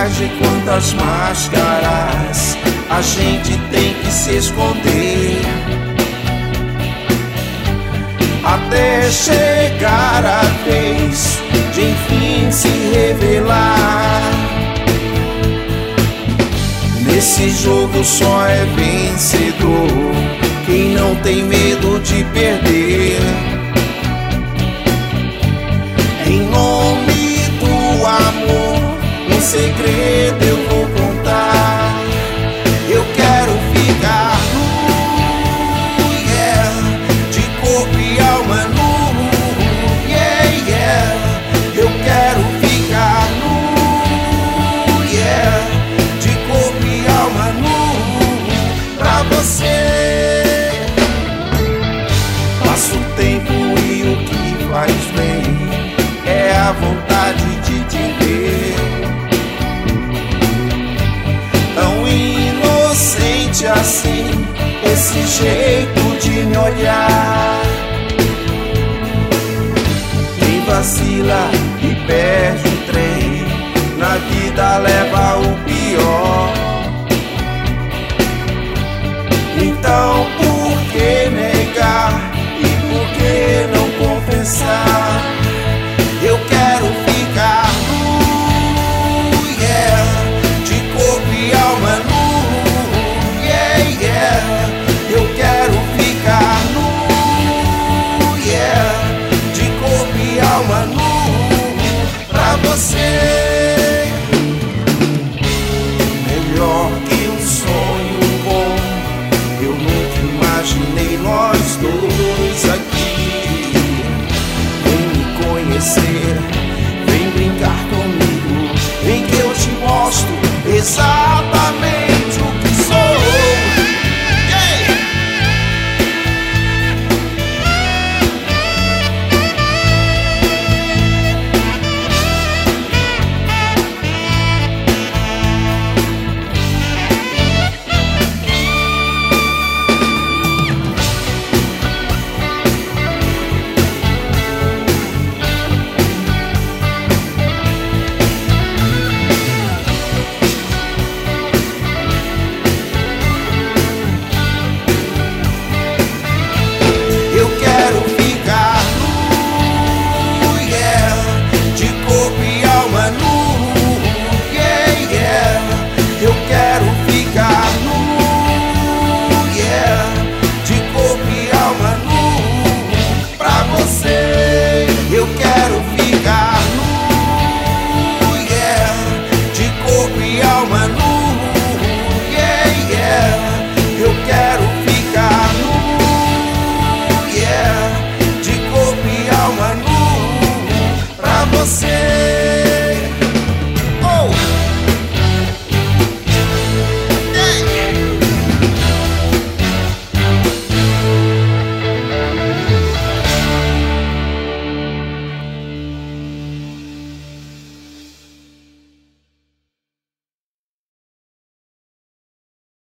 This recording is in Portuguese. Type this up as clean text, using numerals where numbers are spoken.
de quantas máscaras a gente tem que se esconder, até chegar a vez de enfim se revelar. Nesse jogo só é vencedor quem não tem medo de perder. Em nome do amor, um segredo eu vou contar. Eu quero ficar nu, yeah, de corpo e alma nu, yeah, yeah. Eu quero ficar nu, yeah, de corpo e alma nu, pra você. Passa o tempo e o que faz bem é a vontade de te ver. Tão inocente assim, esse jeito de me olhar. Quem vacila e perde o trem, na vida leva o pior. Então por que negar e por que não confessar? Eu quero ficar nu, yeah, de corpo e alma nu, yeah, yeah. Eu quero ficar nu, yeah, de corpo e alma nu, pra você. Melhor que um sonho bom, eu nunca imaginei nós dois aqui. Vem brincar comigo, vem que eu te mostro exato.